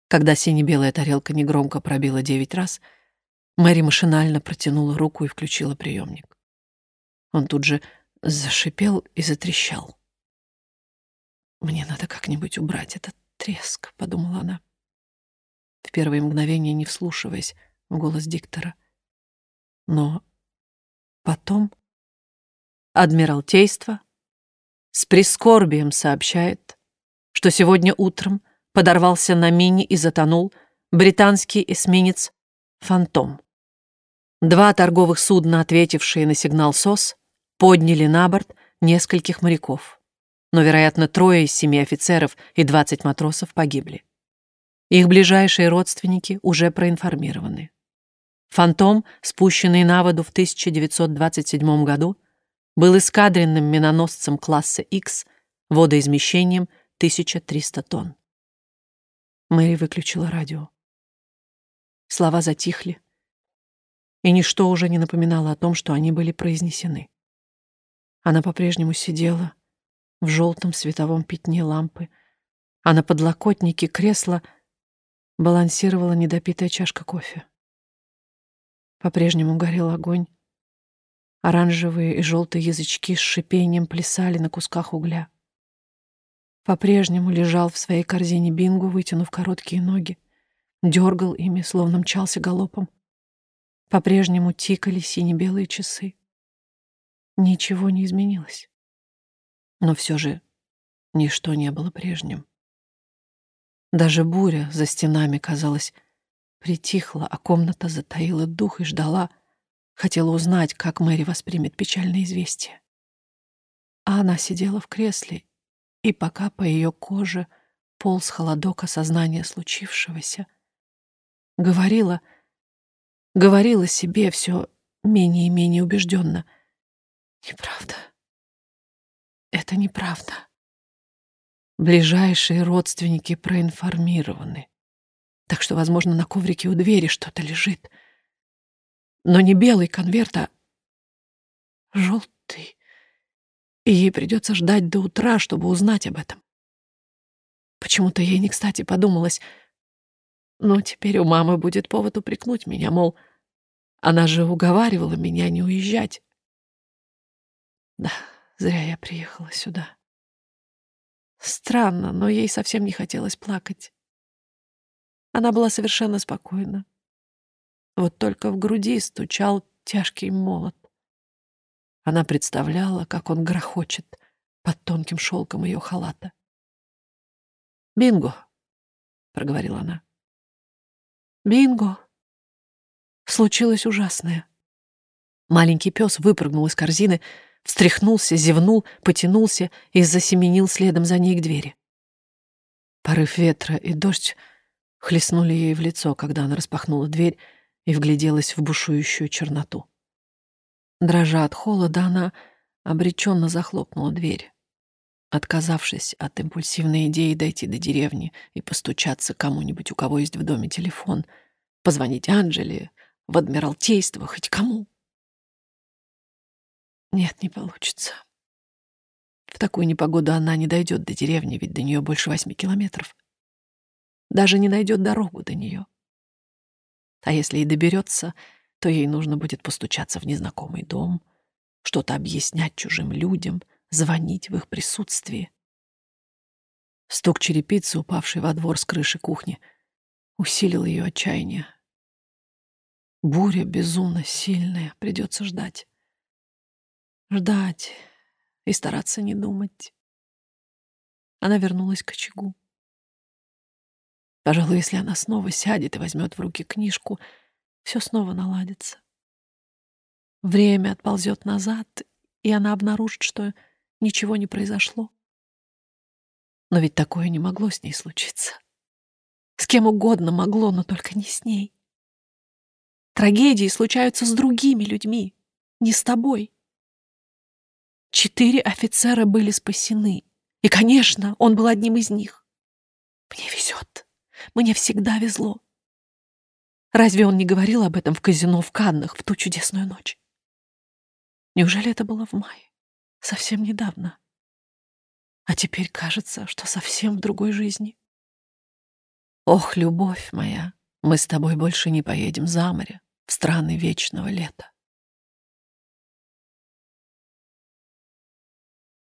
Когда сине-белая тарелка негромко пробила 9 раз, Мэри машинально протянула руку и включила приемник. Он тут же зашипел и затрещал. «Мне надо как-нибудь убрать этот треск», — подумала она, в первые мгновения не вслушиваясь в голос диктора. Но потом Адмиралтейство с прискорбием сообщает, что сегодня утром подорвался на мине и затонул британский эсминец «Фантом». 2 торговых судна, ответившие на сигнал СОС, подняли на борт нескольких моряков, но, вероятно, 3 из 7 офицеров и 20 матросов погибли. Их ближайшие родственники уже проинформированы. «Фантом», спущенный на воду в 1927 году, был эскадренным миноносцем класса X водоизмещением 1300 тонн. Мэри выключила радио. Слова затихли, и ничто уже не напоминало о том, что они были произнесены. Она по-прежнему сидела в желтом световом пятне лампы, а на подлокотнике кресла балансировала недопитая чашка кофе. По-прежнему горел огонь. Оранжевые и желтые язычки с шипением плясали на кусках угля. По-прежнему лежал в своей корзине Бингу, вытянув короткие ноги, дергал ими, словно мчался галопом. По-прежнему тикали сине-белые часы. Ничего не изменилось. Но все же ничто не было прежним. Даже буря за стенами, казалось, притихла, а комната затаила дух и ждала, хотела узнать, как Мэри воспримет печальное известие. А она сидела в кресле, и пока по ее коже полз холодок осознания случившегося, говорила себе все менее и менее убежденно: неправда. Это неправда. Ближайшие родственники проинформированы, так что, возможно, на коврике у двери что-то лежит. Но не белый конверт, а желтый. И ей придется ждать до утра, чтобы узнать об этом. Почему-то ей не кстати подумалось: ну, теперь у мамы будет повод упрекнуть меня, мол, она же уговаривала меня не уезжать. Да, зря я приехала сюда. Странно, но ей совсем не хотелось плакать. Она была совершенно спокойна. Вот только в груди стучал тяжкий молот. Она представляла, как он грохочет под тонким шелком ее халата. «Бинго», — проговорила она. «Бинго». Случилось ужасное. Маленький пес выпрыгнул из корзины, встряхнулся, зевнул, потянулся и засеменил следом за ней к двери. Порыв ветра и дождь хлестнули ей в лицо, когда она распахнула дверь и вгляделась в бушующую черноту. Дрожа от холода, она обреченно захлопнула дверь, отказавшись от импульсивной идеи дойти до деревни и постучаться кому-нибудь, у кого есть в доме телефон, позвонить Анджеле, в Адмиралтейство, хоть кому. Нет, не получится. В такую непогоду она не дойдет до деревни, ведь до нее больше 8 километров. Даже не найдет дорогу до нее. А если и доберется, то ей нужно будет постучаться в незнакомый дом, что-то объяснять чужим людям, звонить в их присутствии. Стук черепицы, упавшей во двор с крыши кухни, усилил ее отчаяние. Буря безумно сильная, придется ждать. Ждать и стараться не думать. Она вернулась к очагу. Пожалуй, если она снова сядет и возьмет в руки книжку, все снова наладится. Время отползет назад, и она обнаружит, что ничего не произошло. Но ведь такое не могло с ней случиться. С кем угодно могло, но только не с ней. Трагедии случаются с другими людьми, не с тобой. 4 офицера были спасены, и, конечно, он был одним из них. Мне везет. Мне всегда везло. Разве он не говорил об этом в казино в Каннах в ту чудесную ночь? Неужели это было в мае? Совсем недавно. А теперь кажется, что совсем в другой жизни. Ох, любовь моя, мы с тобой больше не поедем за море в страны вечного лета.